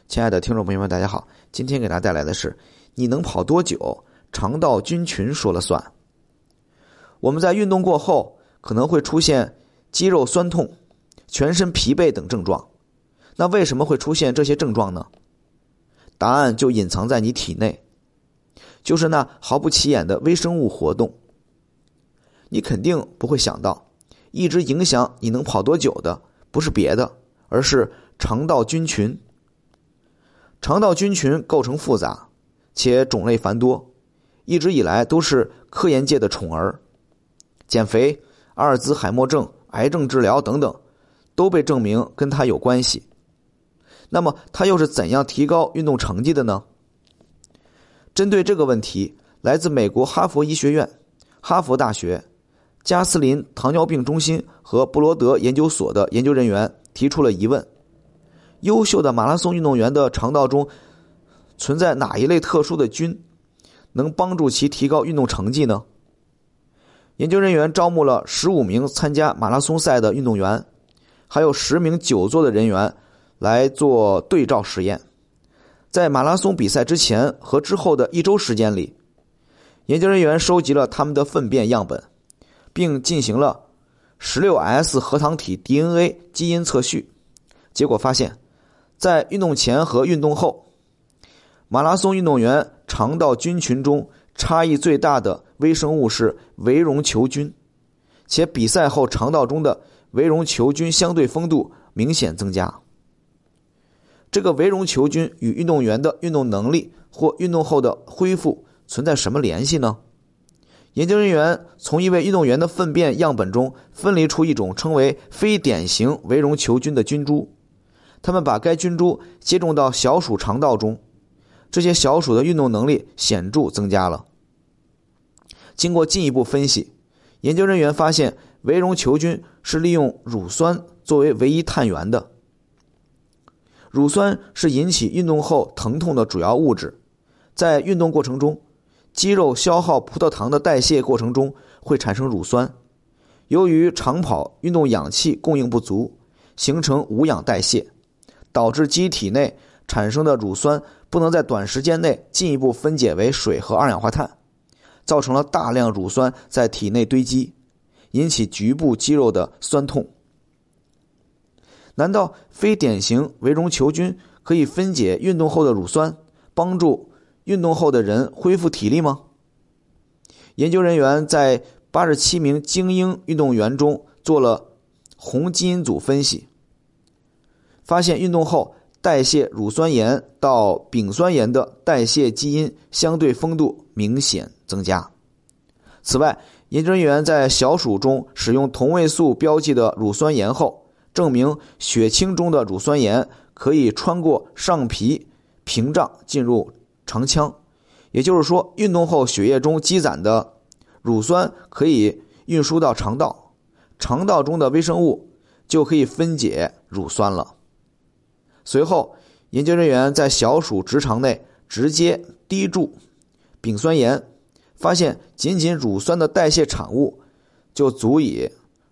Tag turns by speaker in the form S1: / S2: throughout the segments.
S1: 亲爱的听众朋友们，大家好，今天给大家带来的是你能跑多久，肠道菌群说了算。我们在运动过后可能会出现肌肉酸痛、全身疲惫等症状，那为什么会出现这些症状呢？答案就隐藏在你体内，就是那毫不起眼的微生物活动。你肯定不会想到，一直影响你能跑多久的不是别的，而是肠道菌群。肠道菌群构成复杂，且种类繁多，一直以来都是科研界的宠儿。减肥、阿尔兹海默症、癌症治疗等等，都被证明跟它有关系。那么它又是怎样提高运动成绩的呢？针对这个问题，来自美国哈佛医学院、哈佛大学、加斯林糖尿病中心和布罗德研究所的研究人员提出了疑问：优秀的马拉松运动员的肠道中存在哪一类特殊的菌，能帮助其提高运动成绩呢？研究人员招募了15名参加马拉松赛的运动员，还有10名久坐的人员来做对照实验。在马拉松比赛之前和之后的1周时间里，研究人员收集了他们的粪便样本，并进行了 16S 核糖体 DNA 基因测序。结果发现，在运动前和运动后，马拉松运动员肠道菌群中差异最大的微生物是围溶球菌，且比赛后肠道中的围溶球菌相对丰度明显增加。这个围溶球菌与运动员的运动能力或运动后的恢复存在什么联系呢？研究人员从一位运动员的粪便样本中分离出一种称为非典型围溶球菌的菌株，他们把该菌株接种到小鼠肠道中，这些小鼠的运动能力显著增加了。经过进一步分析，研究人员发现围溶球菌是利用乳酸作为唯一碳源的。乳酸是引起运动后疼痛的主要物质，在运动过程中，肌肉消耗葡萄糖的代谢过程中会产生乳酸，由于长跑运动氧气供应不足，形成无氧代谢，导致机体内产生的乳酸不能在短时间内进一步分解为水和二氧化碳，造成了大量乳酸在体内堆积，引起局部肌肉的酸痛。难道非典型围溶球菌可以分解运动后的乳酸，帮助运动后的人恢复体力吗？研究人员在87名精英运动员中做了红基因组分析，发现运动后代谢乳酸盐到丙酸盐的代谢基因相对丰度明显增加。此外，研究人员在小鼠中使用同位素标记的乳酸盐后，证明血清中的乳酸盐可以穿过上皮屏障进入肠腔，也就是说，运动后血液中积攒的乳酸可以运输到肠道，肠道中的微生物就可以分解乳酸了。随后，研究人员在小鼠直肠内直接滴注丙酸盐，发现仅仅乳酸的代谢产物就足以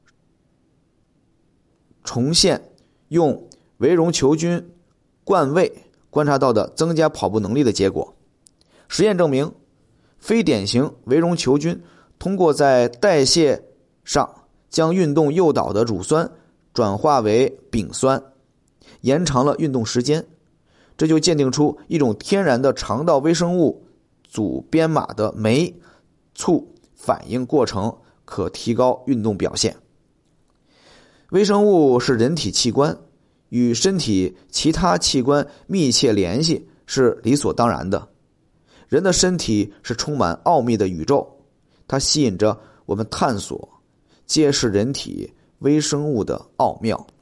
S1: 重现用围溶球菌灌胃观察到的增加跑步能力的结果。实验证明，非典型围溶球菌通过在代谢上将运动诱导的乳酸转化为丙酸，延长了运动时间，这就鉴定出一种天然的肠道微生物组编码的酶促反应过程可提高运动表现。微生物是人体器官，与身体其他器官密切联系是理所当然的。人的身体是充满奥秘的宇宙，它吸引着我们探索，揭示人体微生物的奥妙。